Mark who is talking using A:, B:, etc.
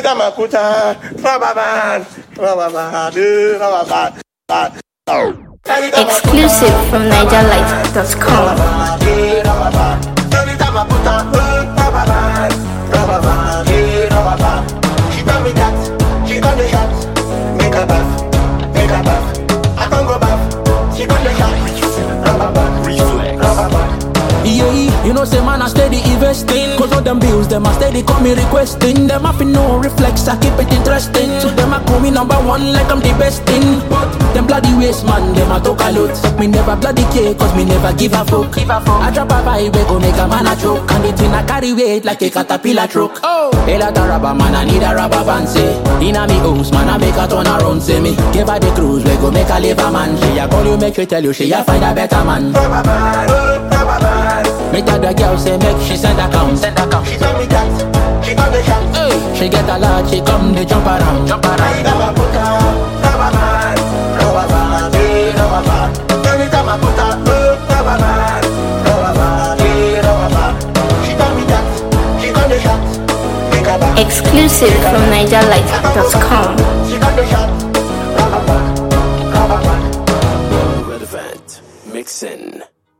A: Anytime I put her, rubber band.
B: Exclusive from NigerLight.com.
A: Anytime I put her, rubber band. She tell me that, she got the shot. Make her bath. I can't go back. She got the shot. Rubber band.
C: Yeah, you know say man I steady investing. Cause all them bills, them I steady call me requesting. Them have no reflex, I keep it interesting. So them I call me number one like I'm the best thing. But them bloody waste man, them I talk a lot. But me never bloody care, cause me never give a fuck. I drop a vibe, we go make a man a choke. And the thing I carry weight like a caterpillar truck. Hey, like a rubber man, I need a rubber band, say. Inna me house, man, I make a turn around, say me. Give her the cruise, we go make a live a man. She a call you, make she tell you, she a find a better man.
A: Rubber band.
C: Me tell the girl say make she send account.
A: She tell me that, she got the shot.
C: Hey, she get a lot, she come, they jump around.
A: Anytime I put her, rubber band. Anytime I put her, rubber band. She tell me that, she got the shot. Make her back.
B: Exclusive from NigerLight.com.
A: She